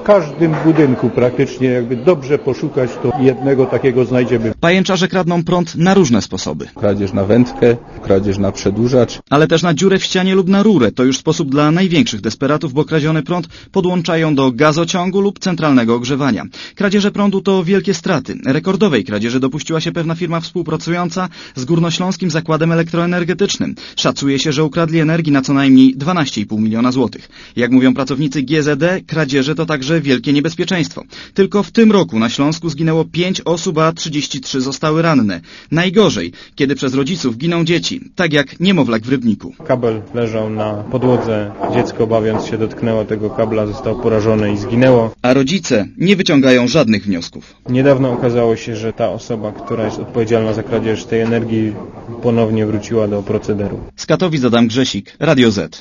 w każdym budynku praktycznie, jakby dobrze poszukać, to jednego takiego znajdziemy. Pajęczarze kradną prąd na różne sposoby. Kradzież na wędkę, kradzież na przedłużacz. Ale też na dziurę w ścianie lub na rurę. To już sposób dla największych desperatów, bo kradziony prąd podłączają do gazociągu lub centralnego ogrzewania. Kradzieże prądu to wielkie straty. Rekordowej kradzieży dopuściła się pewna firma współpracująca z Górnośląskim Zakładem Elektroenergetycznym. Szacuje się, że ukradli energii na co najmniej 12,5 miliona złotych. Jak mówią pracownicy GZD, kradzieże to także wielkie niebezpieczeństwo. Tylko w tym roku na Śląsku zginęło 5 osób, a 33 zostały ranne. Najgorzej, kiedy przez rodziców giną dzieci, tak jak niemowlak w Rybniku. Kabel leżał na podłodze, dziecko bawiąc się dotknęło tego kabla, zostało porażone i zginęło. A rodzice nie wyciągają żadnych wniosków. Niedawno okazało się, że ta osoba, która jest odpowiedzialna za kradzież tej energii, ponownie wróciła do procederu. Z Katowic Adam Grzesik, Radio Z.